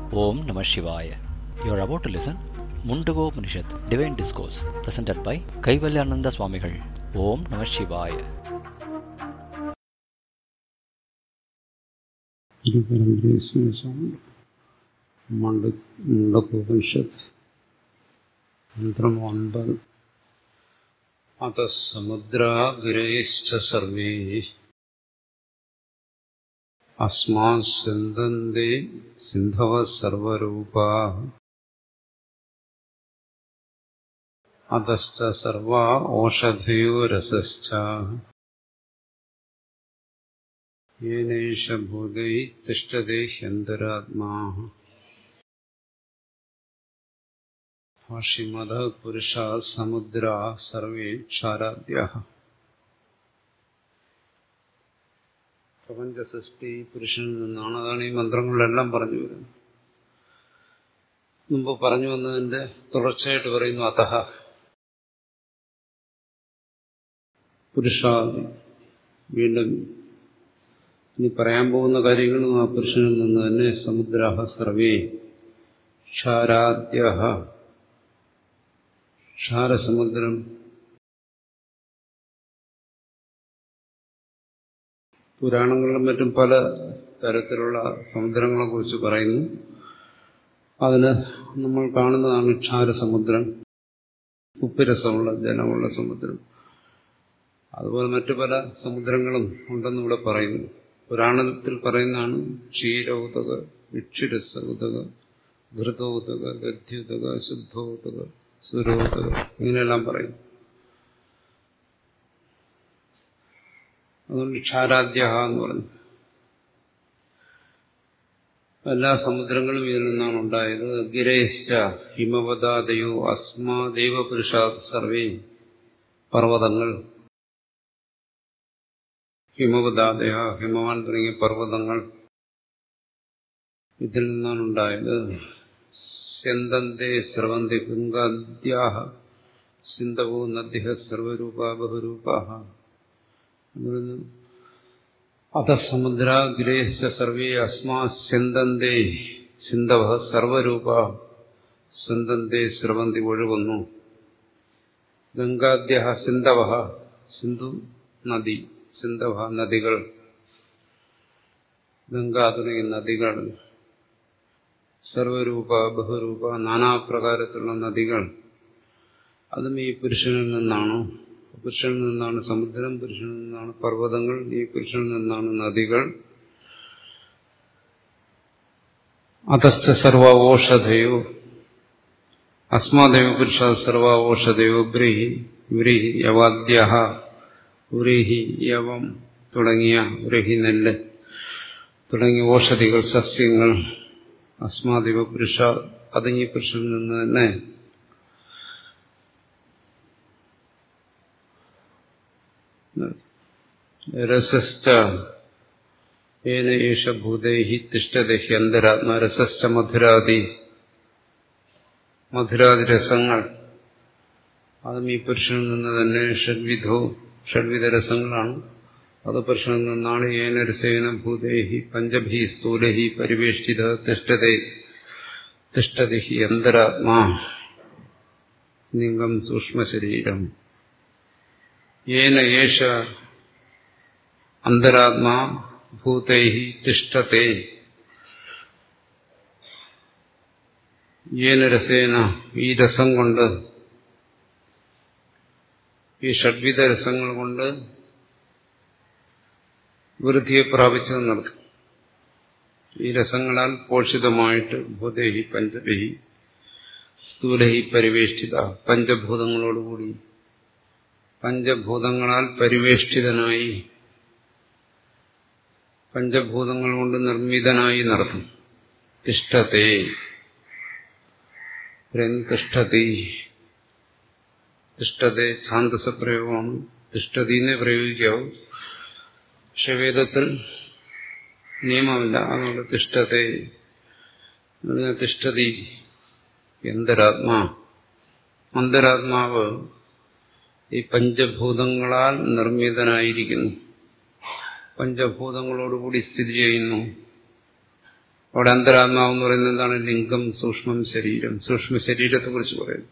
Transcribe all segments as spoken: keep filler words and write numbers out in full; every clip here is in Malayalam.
Om Namah Shivaya. You are about to listen Mundago Upanishad, Divine Discourse, presented by Kaivalyananda Swamigal. Om Namah Shivaya. Mundakopanishad Mantram ഒൻപത്. അത സമുദ്രാഗ്രേശ്ച സർവേ അസ്മാൻ സിന്ധന്തി സിന്ധവ സർവരൂപാ അതശ്ച സർവാ ഓഷധയോ രസശ്ച യേനൈഷ ഭൂതൈ തിഷ്ഠതേ ഹ്യന്തരാത്മാ. ഭാഷ്യമത പുരുഷാ സമുദ്രാ സർവേ ക്ഷാരാദ്യാഃ. പ്രപഞ്ച സൃഷ്ടി പുരുഷനിൽ നിന്നാണ്. അതാണ് ഈ മന്ത്രങ്ങളിലെല്ലാം പറഞ്ഞു വരുന്നത്. മുമ്പ് പറഞ്ഞു വന്നതിന്റെ തുടർച്ചയായിട്ട് പറയുന്നു അതഃ പുരുഷാദി. വീണ്ടും ഇനി പറയാൻ പോകുന്ന കാര്യങ്ങളും ആ പുരുഷനിൽ നിന്ന് തന്നെ. സമുദ്രാഃ സർവേ ക്ഷാരാദ്യാഃ. ക്ഷാരസമുദ്രം, പുരാണങ്ങളിലും മറ്റും പല തരത്തിലുള്ള സമുദ്രങ്ങളെ കുറിച്ച് പറയുന്നു. അതിന് നമ്മൾ കാണുന്നതാണ് ക്ഷാരസമുദ്രം, ഉപ്പുരസമുള്ള ജലമുള്ള സമുദ്രം. അതുപോലെ മറ്റു പല സമുദ്രങ്ങളും ഉണ്ടെന്ന് ഇവിടെ പറയുന്നു. പുരാണത്തിൽ പറയുന്നതാണ് ക്ഷീരോദക, ഇക്ഷിരസോദക, ഘൃതോദക, ദധ്യുദക, ശുദ്ധോദക, സുരോദക, ഇങ്ങനെയെല്ലാം പറയും. അതുകൊണ്ട് ക്ഷാരാദ്യ എന്ന് പറഞ്ഞു. എല്ലാ സമുദ്രങ്ങളും ഇതിൽ നിന്നാണ് ഉണ്ടായത്. ഗിരേശ്ച ഹിമവദാദയോ അസ്മാദേവ പുരുഷാത് സർവേ. പർവ്വതങ്ങൾ, ഹിമവദാദയ, ഹിമവാൻ തുടങ്ങിയ പർവ്വതങ്ങൾ ഇതിൽ നിന്നാണ് ഉണ്ടായത്. സ്യന്തന്തേ സ്രവന്തി ഗംഗാദ്യാഃ സിന്ധവോ നദ്യഃ സർവരൂപാ ബഹുരൂപാഃ. അത സമുദ്രാ ഗിരേശ്ച സർവേ അസ്മാ സ്യന്തന്തേ സിന്ധവഃ സർവരൂപാ. സ്യന്തന്തേ സ്രവന്തി ഒഴുകുന്നു. ഗംഗാദ്യഃ സിന്ധവഃ, സിന്ധു നദി, സിന്ധവഃ നദികൾ, ഗംഗാ തുടങ്ങിയ നദികൾ. സർവരൂപ ബഹുരൂപ, നാനാപ്രകാരത്തിലുള്ള നദികൾ. അതും ഈ പുരുഷനിൽ നിന്നാണ്. പുരുഷനിൽ നിന്നാണ് സമുദ്രം, പുരുഷനിൽ നിന്നാണ് പർവ്വതങ്ങൾ, ഈ പുരുഷനിൽ നിന്നാണ് നദികൾ. അതശ്ച സർവ ഓഷധയോ അസ്മാദേവ പുരുഷ സർവ ഓഷധയോ ബ്രീഹി വ്രീഹി യവാദ്യഃ. വ്രീഹി യവം തുടങ്ങിയ വ്രീഹി നെല്ല് തുടങ്ങിയ ഓഷധികൾ, സസ്യങ്ങൾ. അസ്മാദിവ പുരുഷ, അത് ഈ പുരുഷനിൽ നിന്ന് തന്നെ. രസശ്ച ഏന ഏഷ ഭൂതൈഹി തിഷ്ഠതേ ഹ്യന്തരാത്മാ. രസശ്ച മധുരാദി, മധുരാദി രസങ്ങൾ. അതും ഈ പുരുഷനിൽ നിന്ന് തന്നെ. ഷഡ്വിധോ, ഷഡ്വിധ രസങ്ങളാണ്. അത് പുരുഷനിൽ നിന്നാണ്. ഏന രസേന ഭൂതൈഹി പഞ്ചഭി സ്ഥൂലഹി പരിവേഷ്ടിത തിഷ്ഠതേ തിഷ്ഠതി ഹി അന്തരാത്മാ. ലിംഗം സൂക്ഷ്മശരീരം. ഏന ഏഷ അന്തരാത്മാ ഭൂതൈഹി തിഷ്ഠതേ. ഏന രസേന, ഈ രസം കൊണ്ട്, ഈ ഷഡ്വിധ രസങ്ങൾ കൊണ്ട് വൃദ്ധിയെ പ്രാപിച്ചത് നടത്തും. ഈ രസങ്ങളാൽ പോഷിതമായിട്ട് ഭൂതേഹി പഞ്ചഭി സ്ഥൂലഹി പരിവേഷ്ടിത, പഞ്ചഭൂതങ്ങളോടുകൂടി, പഞ്ചഭൂതങ്ങളാൽ പരിവേഷ്ടിതനായി, പഞ്ചഭൂതങ്ങൾ കൊണ്ട് നിർമ്മിതനായി നടത്തും. തിഷ്ഠതേ, തിഷ്ഠതി. തിഷ്ഠതേ ഛാന്ദസ പ്രയോഗമാണ്. തിഷ്ഠതിനെ പ്രയോഗിക്കാവും. പക്ഷെ വേദത്തിൽ നിയമമില്ല. അതുകൊണ്ട് തിഷ്ഠതേ, തിഷ്ഠതി അന്തരാത്മാ. അന്തരാത്മാവ് ഈ പഞ്ചഭൂതങ്ങളാൽ നിർമ്മിതനായിരിക്കുന്നു, പഞ്ചഭൂതങ്ങളോടുകൂടി സ്ഥിതി ചെയ്യുന്നു. അവിടെ അന്തരാത്മാവെന്ന് പറയുന്നത് എന്താണ്? ലിംഗം, സൂക്ഷ്മം, ശരീരം. സൂക്ഷ്മ ശരീരത്തെ കുറിച്ച് പറയുന്നു.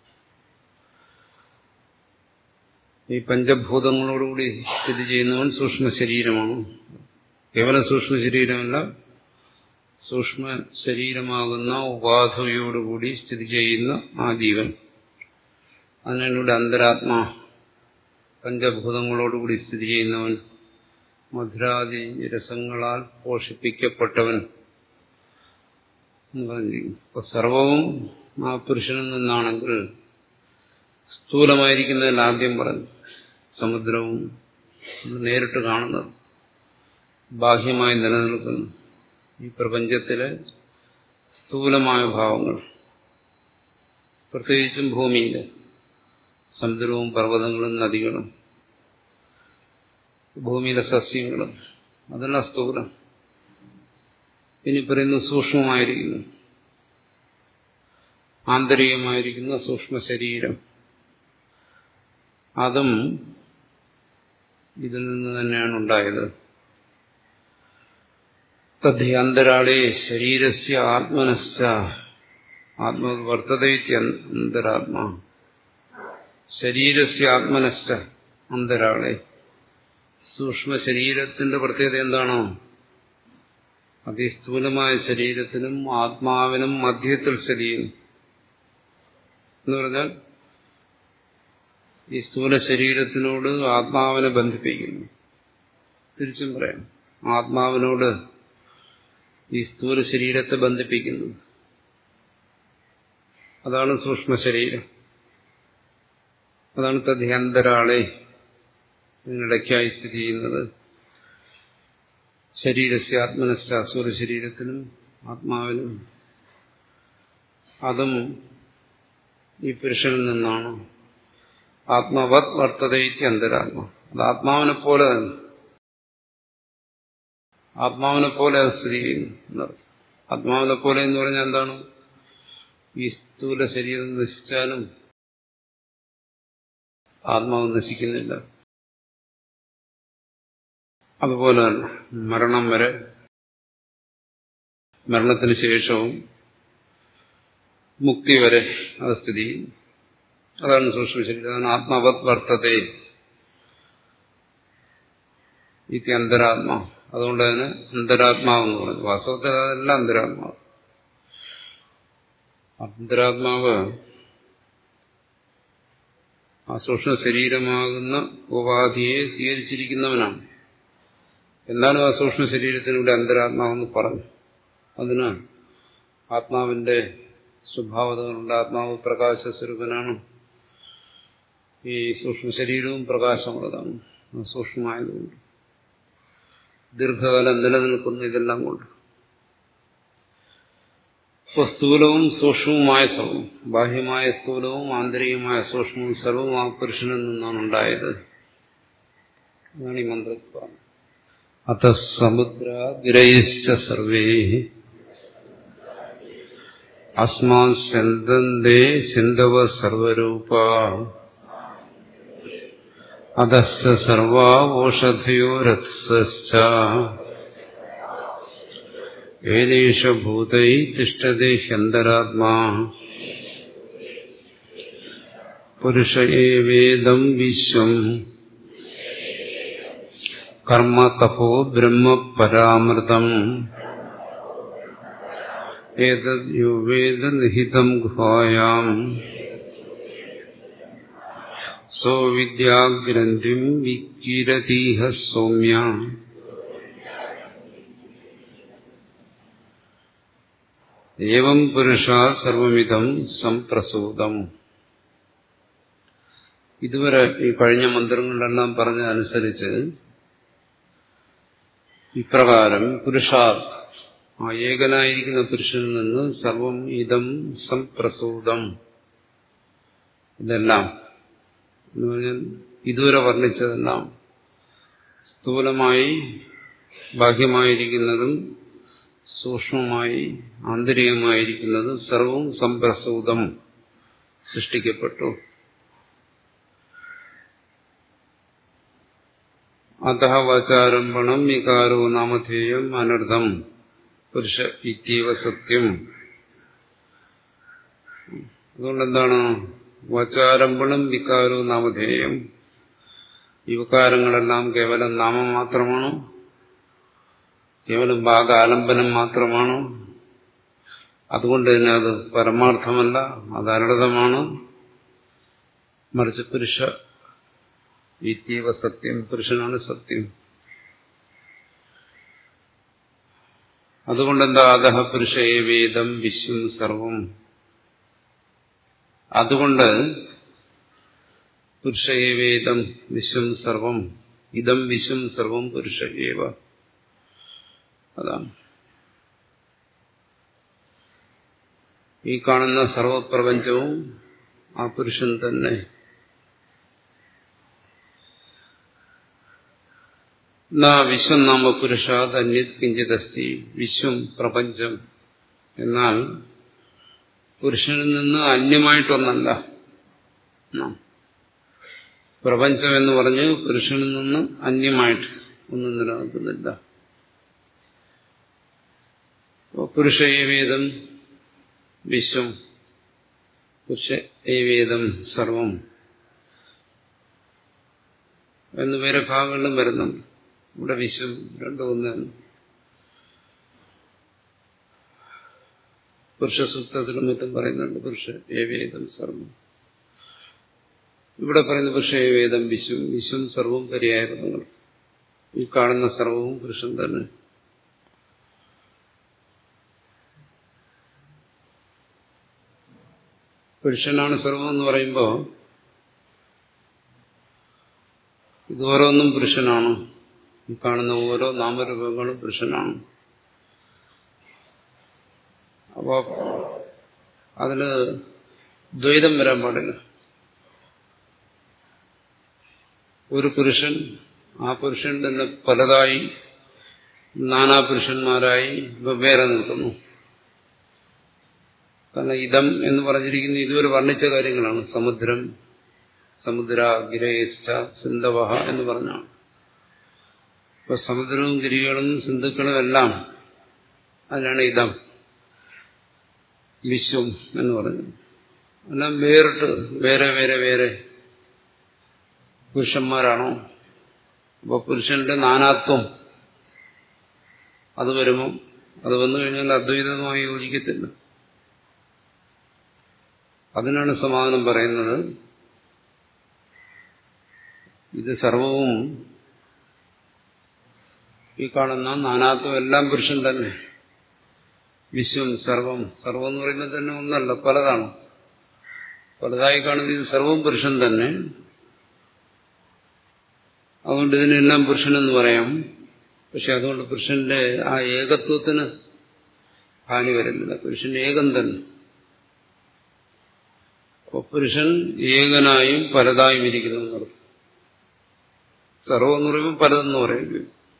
ഈ പഞ്ചഭൂതങ്ങളോടുകൂടി സ്ഥിതി ചെയ്യുന്നവൻ സൂക്ഷ്മ ശരീരമാണ്. കേവലം സൂക്ഷ്മ ശരീരമല്ല, സൂക്ഷ്മ ശരീരമാകുന്ന ഉപാധിയോടുകൂടി സ്ഥിതി ചെയ്യുന്ന ആ ജീവൻ. അതിനാണ് ഇവിടെ അന്തരാത്മാ. പഞ്ചഭൂതങ്ങളോടുകൂടി സ്ഥിതി ചെയ്യുന്നവൻ, മധുരാദി രസങ്ങളാൽ പോഷിപ്പിക്കപ്പെട്ടവൻ എന്ന് പറഞ്ഞിരിക്കുന്നു. അപ്പൊ സർവവും ആ പുരുഷനിൽ നിന്നാണെങ്കിൽ സ്ഥൂലമായിരിക്കുന്നതിൽ ആദ്യം പറഞ്ഞു സമുദ്രവും നേരിട്ട് കാണുന്നത്, ബാഹ്യമായി നിലനിൽക്കുന്നു ഈ പ്രപഞ്ചത്തിലെ സ്ഥൂലമായ ഭാവങ്ങൾ, പ്രത്യേകിച്ചും ഭൂമിയിലെ സമുദ്രവും പർവ്വതങ്ങളും നദികളും ഭൂമിയിലെ സസ്യങ്ങളും അതെല്ലാം സ്ഥൂലം. ഇനി പറയുന്നു സൂക്ഷ്മമായിരിക്കുന്നു, ആന്തരികമായിരിക്കുന്ന സൂക്ഷ്മ ശരീരം. അതും ഇതിൽ നിന്ന് തന്നെയാണ് ഉണ്ടായത്. തദ്ധ്യന്തരാളേ ശരീരസ്യ ആത്മനശ്ച ആത്മവർത്തതേത്യന്തരാത്മാ. ശരീരസ്യ ആത്മനശ്ച അന്തരാളെ. സൂക്ഷ്മ ശരീരത്തിന്റെ പ്രത്യേകത എന്താണോ? അതിസ്ഥൂലമായ ശരീരത്തിനും ആത്മാവിനും മധ്യത്തിൽ സ്ഥിതി ചെയ്യുന്നു എന്ന് പറഞ്ഞാൽ ഈ സ്ഥൂല ശരീരത്തിനോട് ആത്മാവിനെ ബന്ധിപ്പിക്കുന്നു. തിരിച്ചും പറയാം, ആത്മാവിനോട് ഈ സ്ഥൂല ശരീരത്തെ ബന്ധിപ്പിക്കുന്നു. അതാണ് സൂക്ഷ്മ ശരീരം. അതാണ് തദ്ധ്യന്തരാളെ, ഇതിനിടയ്ക്കായി സ്ഥിതി ചെയ്യുന്നത്. ശരീരസ്യ ആത്മനശ്ച, സ്ഥൂല ശരീരത്തിനും ആത്മാവിനും. അതും ഈ പുരുഷനിൽ നിന്നാണ്. ആത്മവത് വർത്തതയ്ക്ക് അന്തരാത്മ. അത് ആത്മാവിനെ പോലെ തന്നെ, ആത്മാവിനെ പോലെ അത് സ്ഥിതി ചെയ്യുന്നു. ആത്മാവിനെ പോലെ എന്ന് പറഞ്ഞാൽ എന്താണ്? ഈ സ്ഥൂല ശരീരം നശിച്ചാലും ആത്മാവ് നശിക്കുന്നില്ല. അതുപോലെ തന്നെ മരണം വരെ, മരണത്തിന് ശേഷവും മുക്തി വരെ അത് സ്ഥിതി ചെയ്യുന്നു. അതാണ് സൂക്ഷ്മ ശരീരം. അതാണ് ആത്മവത് വർത്തതേ ഇത് അന്തരാത്മാ. അതുകൊണ്ട് തന്നെ അന്തരാത്മാവെന്ന് പറഞ്ഞു. വാസ്തവത്തിൽ അതല്ല അന്തരാത്മാവ്. അന്തരാത്മാവ് ആ സൂക്ഷ്മ ശരീരമാകുന്ന ഉപാധിയെ സ്വീകരിച്ചിരിക്കുന്നവനാണ്. എന്നാലും ആ സൂക്ഷ്മ ശരീരത്തിലൂടെ അന്തരാത്മാവെന്ന് പറഞ്ഞു. അതിന് ആത്മാവിന്റെ സ്വഭാവതകളുണ്ട്. ആത്മാവ് പ്രകാശസ്വരൂപനാണ്. ഈ സൂക്ഷ്മ ശരീരവും പ്രകാശമുള്ളതാണ്. സൂക്ഷ്മമായതുകൊണ്ട് ദീർഘകാലം നിലനിൽക്കുന്നു. ഇതെല്ലാം കൊണ്ട് ഇപ്പോൾ സ്ഥൂലവും സൂക്ഷ്മവുമായ സർവം, ബാഹ്യമായ സ്ഥൂലവും ആന്തരികമായ സൂക്ഷ്മവും സർവവും ആ പുരുഷനിൽ നിന്നാണ് ഉണ്ടായത്. അതാണ് ഈ മന്ത്രത്തിൽ പറഞ്ഞത്. അത സമുദ്രാദിരൈശ്ച സർവേ അസ്മാൻ സിന്ധന്തേ സിന്ധവ സർവരൂപ അധശ്ച സർവാ ഓഷധയോരത്സശ്ച ഏതേഷ ഭൂതൈ തിഷ്ഠതേ ഹ്യന്തരാത്മാ പുരുഷ ഏവേദം വിശ്വം കർമ്മ തപോ ബ്രഹ്മ പരാമൃതം ഏതദ് യോ വേദ നിഹിതം ഗുഹായാം സോ വിദ്യാഗ്രന്ഥിം വികിരതീഹ സൗമ്യ. ഏവം പുരുഷാ സർവമിതം സംപ്രസൂതം. ഇതുവരെ ഈ കഴിഞ്ഞ മന്ത്രങ്ങളിലെല്ലാം പറഞ്ഞതനുസരിച്ച് ഇപ്രകാരം പുരുഷാ, ആ ഏകനായിരിക്കുന്ന പുരുഷനിൽ നിന്ന് സർവം ഇതം സംപ്രസൂതം, ഇതെല്ലാം എന്ന് പറഞ്ഞാൽ ഇതുവരെ വർണ്ണിച്ചതെല്ലാം സ്ഥൂലമായി ബാഹ്യമായിരിക്കുന്നതും സൂക്ഷ്മമായി ആന്തരികമായിരിക്കുന്നതും സർവവും സംപ്രസൂതം സൃഷ്ടിക്കപ്പെട്ടു. അതഃ വാചാരംഭണം വികാരോ നാമധേയം അനർത്ഥം പുരുഷ ഇത്യവ സത്യം. അതുകൊണ്ടെന്താണ് വാചാരംഭണം വികാരവും നാമധേയം. ഈ വികാരങ്ങളെല്ലാം കേവലം നാമം മാത്രമാണ്, കേവലം ഭാഗാലംബനം മാത്രമാണ്. അതുകൊണ്ട് തന്നെ അത് പരമാർത്ഥമല്ല, അത് അനർത്ഥമാണ്. മറിച്ച് പുരുഷ ഇത്യവ സത്യം, പുരുഷനാണ് സത്യം. അതുകൊണ്ടെന്താ അധഃ പുരുഷ ഏവേദം വിശ്വം സർവം. അതുകൊണ്ട് പുരുഷ ഏവേദം വിശ്വം സർവം, ഇതം വിശ്വം സർവം പുരുഷ ഏവ. അതാണ് ഈ കാണുന്ന സർവപ്രപഞ്ചവും ആ പുരുഷൻ തന്നെ. നാ വിശ്വം നാമ പുരുഷാത് അന്യത് കിഞ്ചിദസ്തി. വിശ്വം പ്രപഞ്ചം എന്നാൽ പുരുഷനിൽ നിന്ന് അന്യമായിട്ടൊന്നല്ല. പ്രപഞ്ചം എന്ന് പറഞ്ഞ് പുരുഷനിൽ നിന്ന് അന്യമായിട്ട് ഒന്നും നിലനിൽക്കുന്നില്ല. പുരുഷ ഏവേദം വിശ്വം, പുരുഷ ഏവേദം സർവം എന്ന് വേറെ ഭാഗങ്ങളിലും വരുന്നുണ്ട്. ഇവിടെ വിശ്വം രണ്ടും ഒന്നാണ്. പുരുഷ സൂക്തത്തിലും മറ്റും പറയുന്നുണ്ട് പുരുഷ ഏവേദം സർവം. ഇവിടെ പറയുന്ന പുരുഷ ഏവേദം വിശ്വം, വിശ്വം സർവവും പര്യായ പദങ്ങൾ. ഈ കാണുന്ന സർവവും പുരുഷൻ തന്നെ. പുരുഷനാണ് സർവം എന്ന് പറയുമ്പോൾ ഇത് ഓരോന്നും പുരുഷനാണ്. ഈ കാണുന്ന ഓരോ നാമരൂപങ്ങളും പുരുഷനാണ്. അപ്പോ അതിന് ദ്വൈതം വരാൻ പാടില്ല. ഒരു പുരുഷൻ ആ പുരുഷൻ തന്നെ പലതായി നാനാ പുരുഷന്മാരായി വെവ്വേറെ നിൽക്കുന്നു. കാരണം ഇതം എന്ന് പറഞ്ഞിരിക്കുന്ന ഇതുവരെ വർണ്ണിച്ച കാര്യങ്ങളാണ്. സമുദ്രം, സമുദ്ര, ഗിരേഷ്ഠ, സിന്ധവഹ എന്ന് പറഞ്ഞാണ്. ഇപ്പൊ സമുദ്രവും ഗിരികളും സിന്ധുക്കളും എല്ലാം അതിനാണ് ഇതം വിശ്വം എന്ന് പറഞ്ഞത്. എല്ലാം വേറിട്ട് വേറെ വേറെ വേറെ പുരുഷന്മാരാണോ? അപ്പൊ പുരുഷന്റെ നാനാത്വം അത് വരുമ്പോൾ അത് വന്നു കഴിഞ്ഞാൽ അദ്വൈതമായി യോജിക്കത്തില്ല. അതിനാണ് സമാധാനം പറയുന്നത്. ഇത് സർവവും ഈ കാണുന്ന നാനാത്വം എല്ലാം പുരുഷൻ തന്നെ. വിശ്വം സർവം, സർവം എന്ന് പറയുന്നത് തന്നെ ഒന്നല്ല, പലതാണ്. പലതായി കാണുന്ന ഇത് സർവവും പുരുഷൻ തന്നെ. അതുകൊണ്ട് ഇതിനെല്ലാം പുരുഷനെന്ന് പറയാം. പക്ഷെ അതുകൊണ്ട് പുരുഷന്റെ ആ ഏകത്വത്തിന് ഹാനി വരുന്നില്ല. പുരുഷൻ ഏകം തന്നെ. അപ്പോൾ പുരുഷൻ ഏകനായും പലതായും ഇരിക്കുന്നു എന്നർത്ഥം. സർവം എന്ന് പറയുമ്പോൾ പലതെന്ന് പറയുന്നു.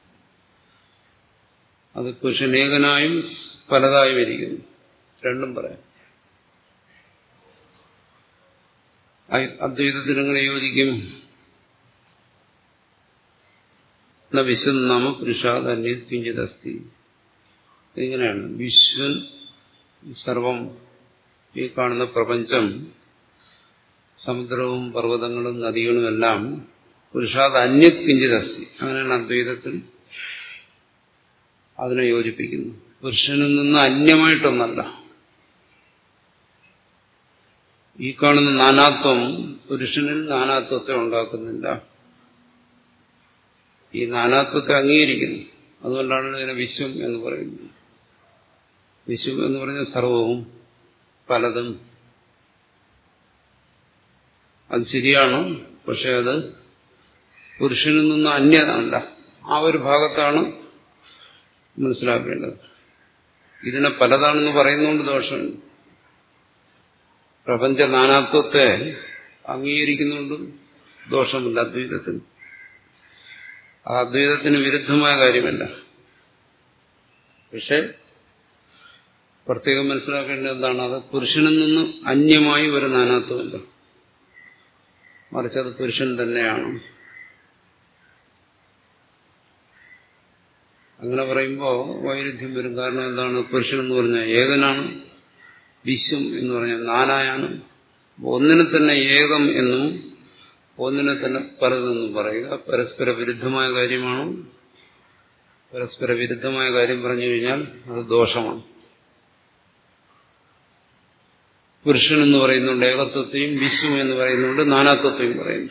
അത് പുരുഷൻ ഏകനായും പലതായും ഇരിക്കുന്നു. രണ്ടും പറയാം. അദ്വൈതത്തിൽ എങ്ങനെ യോജിക്കും? വിശ്വം നാമ പുരുഷാത് അന്യത് കിഞ്ചിദസ്തി. ഇങ്ങനെയാണ് വിശ്വൻ സർവം, ഈ കാണുന്ന പ്രപഞ്ചം, സമുദ്രവും പർവ്വതങ്ങളും നദികളും എല്ലാം പുരുഷാത് അന്യത് കിഞ്ചിദസ്തി. അങ്ങനെയാണ് അദ്വൈതത്തിൽ അതിനെ യോജിപ്പിക്കുന്നു. പുരുഷനിൽ നിന്ന് അന്യമായിട്ടൊന്നല്ല. ഈ കാണുന്ന നാനാത്വം പുരുഷനിൽ നാനാത്വത്തെ ഉണ്ടാക്കുന്നില്ല. ഈ നാനാത്വത്തെ അംഗീകരിക്കുന്നു. അതുകൊണ്ടാണ് ഇതിനെ വിശ്വം എന്ന് പറയുന്നത്. വിശ്വം എന്ന് പറഞ്ഞ സർവവും പലതും. അത് ശരിയാണ്. പക്ഷെ അത് പുരുഷനിൽ നിന്ന് അന്യതല്ല. ആ ഒരു ഭാഗത്താണ് മനസ്സിലാക്കേണ്ടത്. ഇതിനെ പലതാണെന്ന് പറയുന്നതുകൊണ്ട് ദോഷമുണ്ട്. പ്രപഞ്ച നാനാത്വത്തെ അംഗീകരിക്കുന്നുകൊണ്ടും ദോഷമില്ല അദ്വൈതത്തിന്. ആ അദ്വൈതത്തിന് വിരുദ്ധമായ കാര്യമല്ല. പക്ഷെ പ്രത്യേകം മനസ്സിലാക്കേണ്ടത് എന്താണ്? അത് പുരുഷനിൽ നിന്ന് അന്യമായി ഒരു നാനാത്വമില്ല. മറിച്ച് അത് പുരുഷൻ തന്നെയാണ്. അങ്ങനെ പറയുമ്പോൾ വൈരുദ്ധ്യം വരും. കാരണം എന്താണ്? പുരുഷൻ എന്ന് പറഞ്ഞാൽ ഏകനാണ്, വിശ്വം എന്ന് പറഞ്ഞാൽ നാനായാണ്. ഒന്നിനെ തന്നെ ഏകം എന്നും ഒന്നിനെ തന്നെ പലതെന്നും പറയുക പരസ്പര വിരുദ്ധമായ കാര്യമാണ്. പരസ്പര വിരുദ്ധമായ കാര്യം പറഞ്ഞു കഴിഞ്ഞാൽ അത് ദോഷമാണ്. പുരുഷൻ എന്ന് പറയുന്നുണ്ട് ഏകത്വത്തെയും, വിശ്വം എന്ന് പറയുന്നുണ്ട് നാനാത്വത്തെയും പറയുന്നു.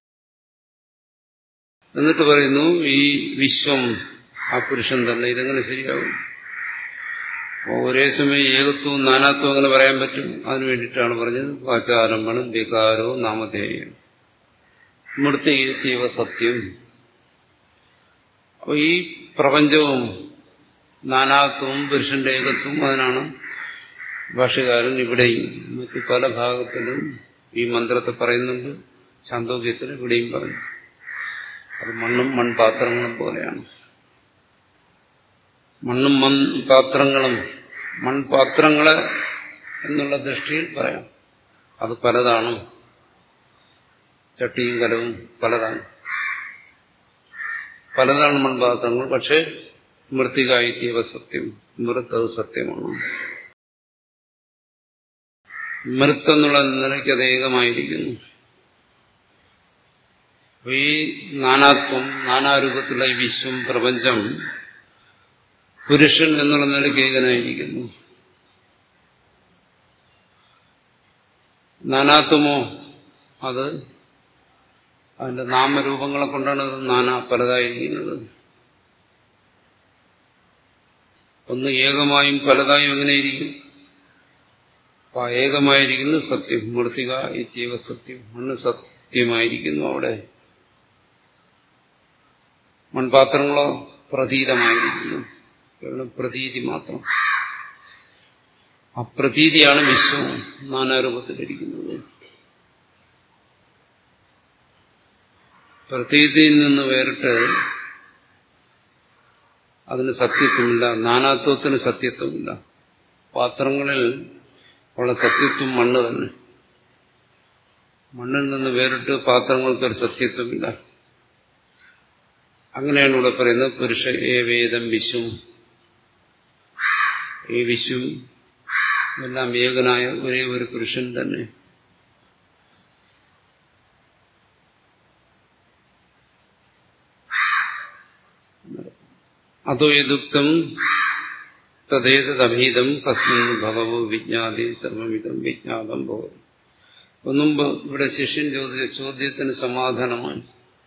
എന്നിട്ട് പറയുന്നു ഈ വിശ്വം ആ പുരുഷൻ തന്നെ. ഇതെങ്ങനെ ശരിയാവും? ഒരേ സമയം ഏകത്വവും നാനാത്വവും അങ്ങനെ പറയാൻ പറ്റും. അതിനു വേണ്ടിയിട്ടാണ് പറഞ്ഞത് വാചാരംഭണം വികാരോ നാമധേയം സ്മൃതിവ സത്യം. അപ്പോൾ ഈ പ്രപഞ്ചവും നാനാത്വവും പുരുഷന്റെ ഏകത്വവും അതിനാണ് ഭാഷ്യകാരൻ ഇവിടെയും മറ്റു പല ഭാഗത്തിലും ഈ മന്ത്രത്തെ പറയുന്നുണ്ട്. ഛാന്തോക്യത്തിൽ ഇവിടെയും പറഞ്ഞു. അത് മണ്ണും മൺപാത്രങ്ങളും പോലെയാണ്. മണ്ണും മൺപാത്രങ്ങളും മൺപാത്രങ്ങളെ എന്നുള്ള ദൃഷ്ടിയിൽ പറയാം. അത് പലതാണ്. ചട്ടിയും കലവും പലതാണ്. പലതാണ് മൺപാത്രങ്ങൾ. പക്ഷേ മൃത്തികായിത്യവ സത്യം. മൃത്ത് അത് സത്യമാണ്. മൃത്തെന്നുള്ള നിലയ്ക്ക് അത് ഏകമായിരിക്കുന്നു. ഈ നാനാത്വം, നാനാരൂപത്തിലുള്ള ഈ വിശ്വം, പ്രപഞ്ചം പുരുഷൻ എന്നുള്ള നിലയ്ക്ക് ഏകനായിരിക്കുന്നു. നാനാത്വമോ അത് അതിന്റെ നാമരൂപങ്ങളെ കൊണ്ടാണ് അത് നാനാ പലതായിരിക്കുന്നത്. ഒന്ന് ഏകമായും പലതായും എങ്ങനെയിരിക്കും? അപ്പൊ ഏകമായിരിക്കുന്നു സത്യം. മൃത്തിക ഇത്യവ സത്യം. മണ്ണ് സത്യമായിരിക്കുന്നു. അവിടെ മൺപാത്രങ്ങളോ പ്രതീതമായിരിക്കുന്നു. കേവലം പ്രതീതി മാത്രം. അപ്രതീതിയാണ് വിശ്വം നാനാരൂപത്തിലിരിക്കുന്നത്. പ്രതീതിയിൽ നിന്ന് വേറിട്ട് അതിന് സത്യത്വമില്ല. നാനാത്വത്തിന് സത്യത്വമില്ല. പാത്രങ്ങളിൽ ഉള്ള സത്യത്വം മണ്ണ് തന്നെ. മണ്ണിൽ നിന്ന് വേറിട്ട് പാത്രങ്ങൾക്കൊരു സത്യത്വമില്ല. അങ്ങനെയാണ് ഇവിടെ പറയുന്നത് പുരുഷ ഏവേദം വിശ്വം. ഈ വിശ്വം എല്ലാം ഏകനായ ഒരേ ഒരു പുരുഷൻ തന്നെ. അതോ യദുക്തം തദ്ദേതദഭീതം തസ്മിൻ ഭഗവോ വിജ്ഞാതി സർവമിതം വിജ്ഞാതം ഭവതി. മുമ്പ് ഇവിടെ ശിഷ്യൻ ചോദിച്ച ചോദ്യത്തിന് സമാധാനമായി.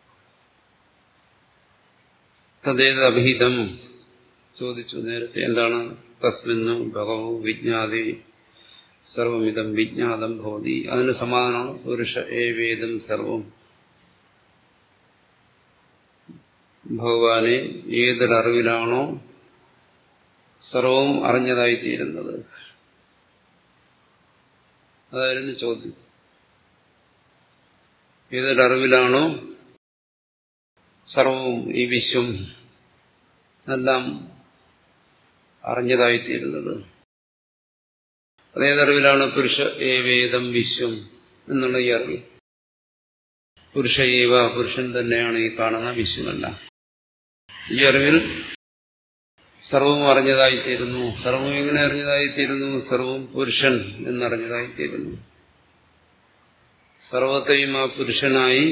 തദ്ദേതദഭീതം ചോദിച്ചു നേരത്തെ. എന്താണ്? തസ്മിന്നു ഭഗവോ വിജ്ഞാതി സർവമിതം വിജ്ഞാതം ഭവതി. അതിന് സമാധാനമാണ് പുരുഷ ഏവേദം സർവം. ഭഗവാനെ ഏതൊരറിവിലാണോ സർവവും അറിഞ്ഞതായിത്തീരുന്നത്. അതായിരുന്നു ചോദ്യം. ഏതൊരറിവിലാണോ സർവവും ഈ വിശ്വം എല്ലാം അറിഞ്ഞതായിത്തീരുന്നത്. അതേതറിവിലാണ് പുരുഷ ഏവേദം വിശ്വം എന്നുള്ള ഈ അറിവ്. പുരുഷ ഏവ പുരുഷൻ തന്നെയാണ് ഈ കാണുന്ന വിശ്വമല്ല. ഈ അറിവിൽ സർവവും അറിഞ്ഞതായിത്തീരുന്നു. സർവവും എങ്ങനെ അറിഞ്ഞതായിത്തീരുന്നു? സർവവും പുരുഷൻ എന്നറിഞ്ഞതായിത്തീരുന്നു. സർവത്തെയും ആ പുരുഷനായി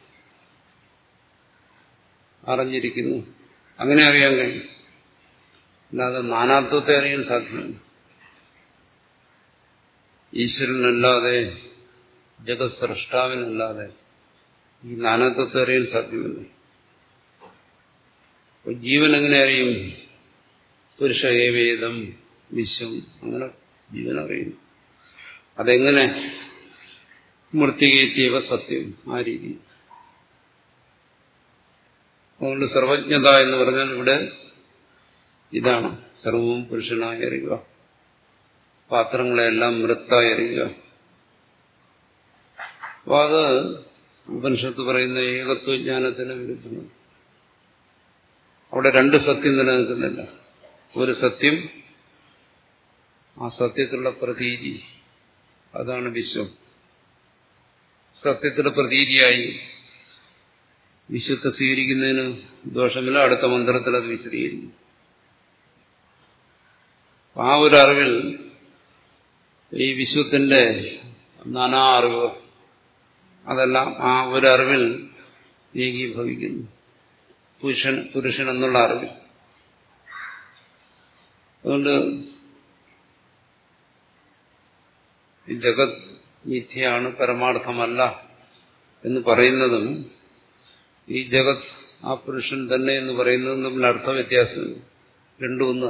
അറിഞ്ഞിരിക്കുന്നു. അങ്ങനെ അറിയാൻ കഴിയും. അല്ലാതെ നാനാത്വത്തെ അറിയാൻ സാധ്യമല്ല. ഈശ്വരനല്ലാതെ, ജഗത് സ്രഷ്ടാവിനല്ലാതെ ഈ നാനാത്വത്തെ അറിയാൻ സാധ്യമല്ല. ജീവൻ എങ്ങനെ അറിയും? പുരുഷ ഏവേദം വിശ്വം. അങ്ങനെ ജീവൻ അറിയുന്നു. അതെങ്ങനെ? മൃത്തികേത്യവ സത്യം. ആ രീതി. അതുകൊണ്ട് സർവജ്ഞത എന്ന് പറഞ്ഞാൽ ഇവിടെ ഇതാണ്. സർവവും പുരുഷനായി അറിയുക, പാത്രങ്ങളെല്ലാം മൃത്തായി അറിയുക. അപ്പൊ അത് ഉപനിഷത്ത് പറയുന്ന ഏകത്വജ്ഞാനത്തിന് വിരുദ്ധമാണ്. അവിടെ രണ്ട് സത്യം നിലനിൽക്കുന്നില്ല. ഒരു സത്യം, ആ സത്യത്തിലുള്ള പ്രതീതി, അതാണ് വിശ്വം. സത്യത്തിലുള്ള പ്രതീതിയായി വിശ്വത്തെ സ്വീകരിക്കുന്നതിന് ദോഷമില്ല. അടുത്ത മന്ത്രത്തിൽ അത് വിശദീകരിക്കും. ആ ഒരു അറിവിൽ ഈ വിശ്വത്തിന്റെ നാനാ അറിവ് അതെല്ലാം ആ ഒരു അറിവിൽ ഏകീഭവിക്കുന്നു. പുരുഷൻ പുരുഷൻ എന്നുള്ള അറിവിൽ. അതുകൊണ്ട് ഈ ജഗത് മിഥ്യയാണ്, പരമാർത്ഥമല്ല എന്ന് പറയുന്നതും ഈ ജഗത് ആ പുരുഷൻ തന്നെ എന്ന് പറയുന്നതും തമ്മിൽ അർത്ഥവ്യത്യാസം രണ്ടും ഒന്ന്.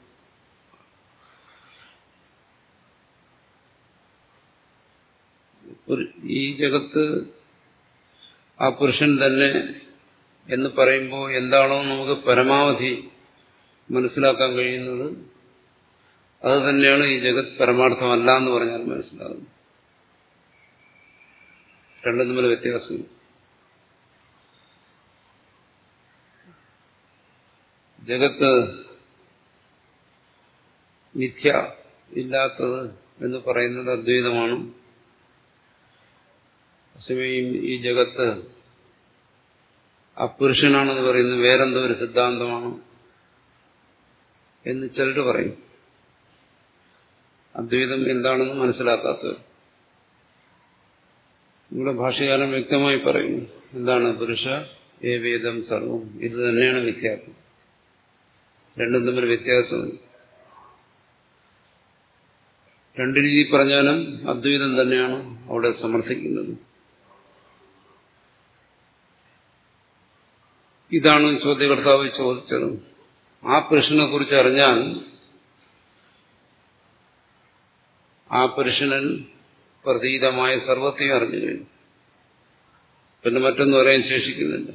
ഈ ജഗത്ത് ആ പുരുഷൻ തന്നെ എന്ന് പറയുമ്പോൾ എന്താണോ നമുക്ക് പരമാവധി മനസ്സിലാക്കാൻ കഴിയുന്നത് അത് തന്നെയാണ് ഈ ജഗത് പരമാർത്ഥമല്ല എന്ന് പറഞ്ഞാൽ മനസ്സിലാകുന്നത്. രണ്ടും തമ്മിൽ വ്യത്യാസം. ജഗത്ത് മിഥ്യ ഇല്ലാത്തത് എന്ന് പറയുന്നത് അദ്വൈതമാണ്. അതേസമയം ഈ ജഗത്ത് അപുരുഷനാണെന്ന് പറയുന്നത് വേറെന്തോ ഒരു സിദ്ധാന്തമാണ് എന്ന് ചിലർ പറയും. അദ്വൈതം എന്താണെന്ന് മനസ്സിലാക്കാത്തവർ. ഇവിടെ ഭാഷ്യകാരൻ വ്യക്തമായി പറയുന്നു എന്താണ് പുരുഷ ഏവേദം സർവം. ഇത് തന്നെയാണ് മിഥ്യാത്വം. രണ്ടും തമ്മിൽ വ്യത്യാസമുണ്ട്. രണ്ടു രീതി പറഞ്ഞാലും അദ്വൈതം തന്നെയാണ് അവിടെ സമർത്ഥിക്കുന്നത്. ഇതാണ് ചോദ്യകർത്താവ് ചോദിച്ചത്. ആ പുരുഷനെ കുറിച്ച് അറിഞ്ഞാൽ ആ പുരുഷനിൽ പ്രതീതമായ സർവത്തെയും അറിഞ്ഞു കഴിഞ്ഞു. പിന്നെ മറ്റൊന്നും പറയാൻ ശേഷിക്കുന്നില്ല.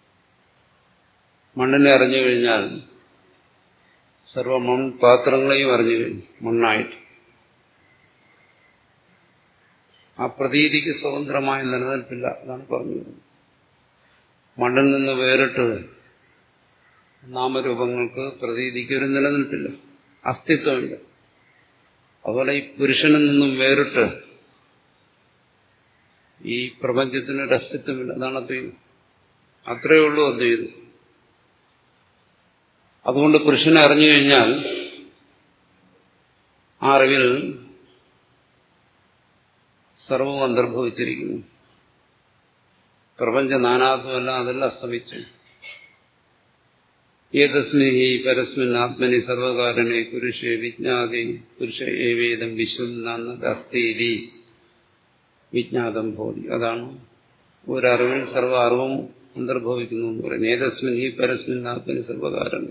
മണ്ണിനെ അറിഞ്ഞു കഴിഞ്ഞാൽ സർവ മൺപാത്രങ്ങളെയും അറിഞ്ഞു കഴിഞ്ഞു മണ്ണായിട്ട്. ആ പ്രതീതിക്ക് സ്വതന്ത്രമായ നിലനിൽപ്പില്ല. അതാണ് പറഞ്ഞത്. മണ്ണിൽ നിന്ന് വേറിട്ട് നാമരൂപങ്ങൾക്ക് പ്രതീതിക്ക് ഒരു നിലനിൽപ്പില്ല, അസ്തിത്വമില്ല. അതുപോലെ ഈ പുരുഷനിൽ നിന്നും വേറിട്ട് ഈ പ്രപഞ്ചത്തിനൊരു അസ്തിത്വമില്ല. അതാണ് അദ്വൈതം. അത്രയേ ഉള്ളൂ അദ്വൈതം. അതുകൊണ്ട് പുരുഷനെ അറിഞ്ഞു കഴിഞ്ഞാൽ ആ അറിവിൽ സർവവും അന്തർഭവിച്ചിരിക്കുന്നു. പ്രപഞ്ച നാനാത്വമല്ല, അതെല്ലാം അസ്തമിച്ചു. ഏതസ്മിൻ ഹി പരസ്മിൻ ആത്മനി സർവകാരണേ പുരുഷേ വിജ്ഞാതി പുരുഷ ഏവേദം വിശ്വം നസ്തീതി വിജ്ഞാതം ഭോതി. അതാണ് ഒരറിവിൽ സർവ്വ അറിവും അന്തർഭവിക്കുന്നു എന്ന് പറയുന്നത്. ഏതസ്മിൻ ഹി പരസ്മിൻ ആത്മനി സർവകാരണേ,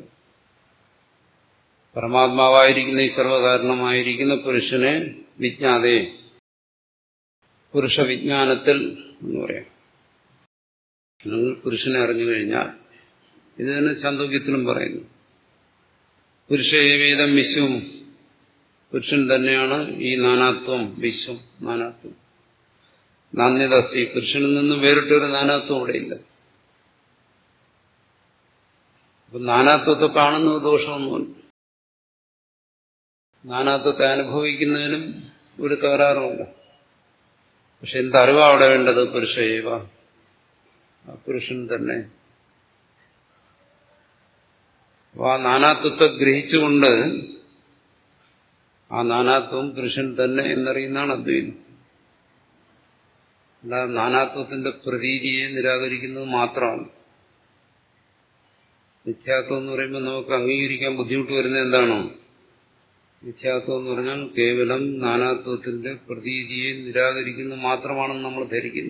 പരമാത്മാവായിരിക്കുന്ന ഈ സർവകാരണമായിരിക്കുന്ന പുരുഷനെ വിജ്ഞാതേ, പുരുഷ വിജ്ഞാനത്തിൽ എന്ന് പറയാം. നിങ്ങൾ പുരുഷനെ അറിഞ്ഞു കഴിഞ്ഞാൽ, ഇത് തന്നെ ചാന്തോക്യത്തിലും പറയുന്നു, പുരുഷ ഏവേദം വിശ്വം, പുരുഷൻ തന്നെയാണ് ഈ നാനാത്വം. വിശ്വം നാനാത്വം. നാന്യദാസ്തി, പുരുഷനിൽ നിന്നും വേറിട്ടൊരു നാനാത്വം ഇവിടെയില്ല. അപ്പൊ നാനാത്വത്തെ കാണുന്നത് ദോഷമൊന്നുമില്ല. നാനാത്വത്തെ അനുഭവിക്കുന്നതിനും ഒരു തകരാറുമില്ല. പക്ഷെ എന്തറിവാ അവിടെ വേണ്ടത്? പുരുഷ ഏവ, ആ പുരുഷൻ തന്നെ. ആ നാനാത്വത്തെ ഗ്രഹിച്ചുകൊണ്ട് ആ നാനാത്വം പുരുഷൻ തന്നെ എന്നറിയുന്നതാണ് അദ്വൈതം. അല്ലാതെ നാനാത്വത്തിന്റെ പ്രതീതിയെ നിരാകരിക്കുന്നത് മാത്രമാണ്. മിഥ്യാത്വം എന്ന് പറയുമ്പോൾ നമുക്ക് അംഗീകരിക്കാൻ ബുദ്ധിമുട്ട് വരുന്നത് എന്താണോ? മിഥ്യാത്വം എന്ന് പറഞ്ഞാൽ കേവലം നാനാത്വത്തിന്റെ പ്രതീതിയെ നിരാകരിക്കുന്നത് മാത്രമാണെന്ന് നമ്മൾ ധരിക്കുന്നു.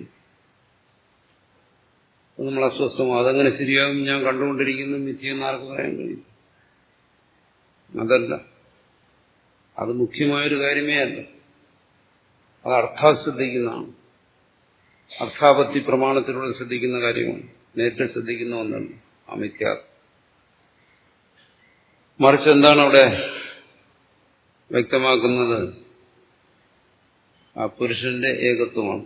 നമ്മൾ അസ്വസ്ഥമാകും. അതെങ്ങനെ ശരിയാകും? ഞാൻ കണ്ടുകൊണ്ടിരിക്കുന്നു മിഥ്യെന്ന് ആർക്ക് പറയാൻ കഴിയും? അതല്ല, അത് മുഖ്യമായൊരു കാര്യമേ അല്ല. അത് അർത്ഥാ ശ്രദ്ധിക്കുന്നതാണ്. അർത്ഥാപത്തി പ്രമാണത്തിലൂടെ ശ്രദ്ധിക്കുന്ന കാര്യമാണ്. നേരിട്ട് ശ്രദ്ധിക്കുന്ന ഒന്നല്ല ആ മിഥ്യാത്വം. മറിച്ച് എന്താണ് അവിടെ വ്യക്തമാക്കുന്നത്? ആ പുരുഷന്റെ ഏകത്വമാണ്.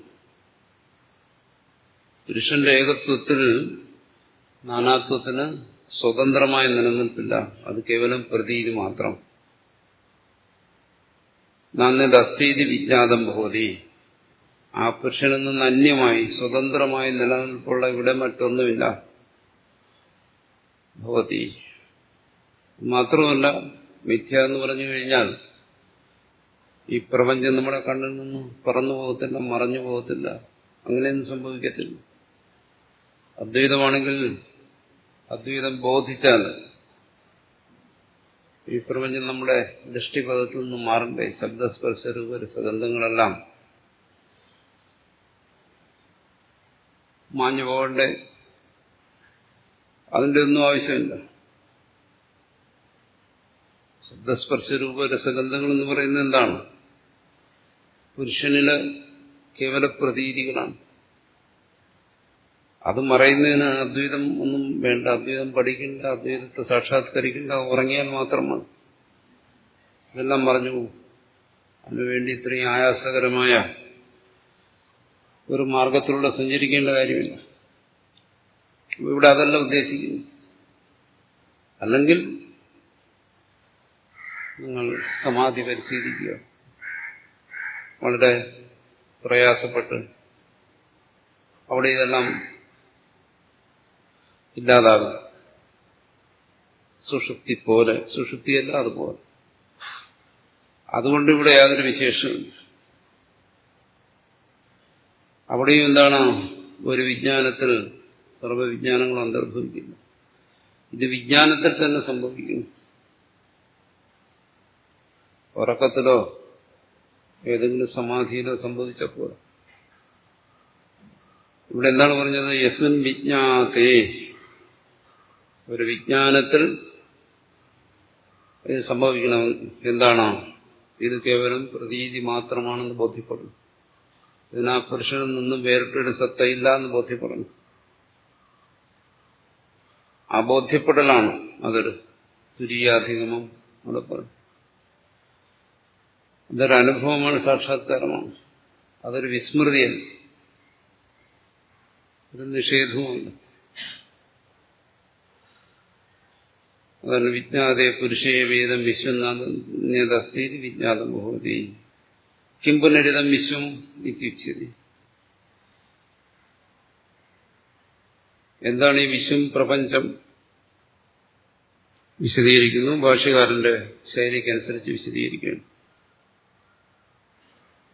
പുരുഷന്റെ ഏകത്വത്തിൽ നാനാത്വത്തിന് സ്വതന്ത്രമായ നിലനിൽപ്പില്ല. അത് കേവലം പ്രതീതി മാത്രം. നാന്യത അസ്ഥീതി വിജ്ഞാതം ഭവതി. ആ പുരുഷനിൽ നിന്ന് അന്യമായി സ്വതന്ത്രമായി നിലനിൽപ്പുള്ള ഇവിടെ മറ്റൊന്നുമില്ല. ഭവതി. മാത്രമല്ല, മിഥ്യ എന്ന് പറഞ്ഞു കഴിഞ്ഞാൽ ഈ പ്രപഞ്ചം നമ്മുടെ കണ്ണിൽ നിന്ന് പറന്നു പോകത്തില്ല, മറഞ്ഞു പോകത്തില്ല, അങ്ങനെയൊന്നും സംഭവിക്കത്തില്ല. അദ്വൈതമാണെങ്കിൽ അദ്വൈതം ബോധിച്ചാൽ ഈ പ്രപഞ്ചം നമ്മുടെ ദൃഷ്ടിപഥത്തിൽ നിന്ന് മാറണ്ടേ. ശബ്ദസ്പർശ രൂപ രസഗന്ധങ്ങളെല്ലാം മാഞ്ഞു പോകണ്ടേ. അതിൻ്റെ ഒന്നും ആവശ്യമില്ല. ശബ്ദസ്പർശ രൂപ രസഗന്ധങ്ങൾ എന്ന് പറയുന്നത് എന്താണ്? പുരുഷനിലെ കേവല പ്രതീതികളാണ്. അത് മറയുന്നതിന് അദ്വൈതം ഒന്നും വേണ്ട. അദ്വൈതം പഠിക്കില്ല, അദ്വൈതത്തെ സാക്ഷാത്കരിക്കില്ല, ഉറങ്ങിയാൽ മാത്രമാണ്. ഇതെല്ലാം പറഞ്ഞു പോകും. അതിനുവേണ്ടി ഇത്രയും ആയാസകരമായ ഒരു മാർഗത്തിലൂടെ സഞ്ചരിക്കേണ്ട കാര്യമില്ല. ഇവിടെ അതല്ല ഉദ്ദേശിക്കുന്നു. അല്ലെങ്കിൽ നിങ്ങൾ സമാധി പരിശീലിക്കുക, വളരെ പ്രയാസപ്പെട്ട് അവിടെ ഇതെല്ലാം ഇല്ലാതാകും. സുഷുപ്തി പോലെ, സുഷുപ്തിയല്ല അതുപോലെ. അതുകൊണ്ട് ഇവിടെ യാതൊരു വിശേഷമില്ല. അവിടെയും എന്താണ്? ഒരു വിജ്ഞാനത്തിൽ സർവ്വവിജ്ഞാനങ്ങളും അന്തർഭവിക്കുന്നു. ഇത് വിജ്ഞാനത്തിൽ തന്നെ സംഭവിക്കുന്നു. ഉറക്കത്തിലോ ഏതെങ്കിലും സമാധിയിലോ സംഭവിച്ചപ്പോൾ ഇവിടെ എന്താണ് പറഞ്ഞത്? യസ്മിൻ വിജ്ഞാതേ, ഒരു വിജ്ഞാനത്തിൽ ഇത് സംഭവിക്കണം. എന്താണ്? ഇത് കേവലം പ്രതീതി മാത്രമാണെന്ന് ബോധ്യപ്പെടുന്നു. ഇതിനാ പുരുഷനിൽ നിന്നും വേറിട്ടൊരു സത്തയില്ല എന്ന് ബോധ്യപ്പെടുന്നു. ആ ബോധ്യപ്പെടലാണ് അതൊരു തുരീയാധിഗമം അവിടെ പറഞ്ഞു. അതൊരു അനുഭവമാണ്, സാക്ഷാത്കാരമാണ്. അതൊരു വിസ്മൃതിയല്ല, ഒരു നിഷേധവുമല്ല. അതാണ് വിജ്ഞാതേ പുരുഷേ വേദം വിശ്വനാഥസ്തി വിജ്ഞാതം ഭവതി കിം പുനരിതം വിശ്വം ഇത്യുച്യതി. എന്താണ് ഈ വിശ്വം, പ്രപഞ്ചം? വിശദീകരിക്കുന്നു. ഭാഷ്യകാരന്റെ ശൈലിക്കനുസരിച്ച് വിശദീകരിക്കുകയാണ്.